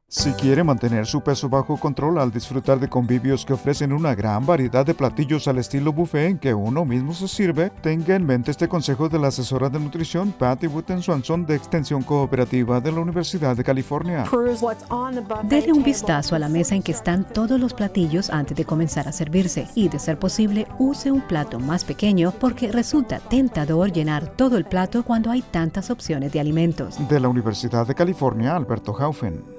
Si quiere mantener su peso bajo control al disfrutar de convivios que ofrecen una gran variedad de platillos al estilo buffet en que uno mismo se sirve, tenga en mente este consejo de la asesora de nutrición Patty Wooten Swanson de Extensión Cooperativa de la Universidad de California. Dele un vistazo a la mesa en que están todos los platillos antes de comenzar a servirse y, de ser posible, use un plato más pequeño porque resulta tentador llenar todo el plato cuando hay tantas opciones de alimentos. De la Universidad de California, Alberto Haufen.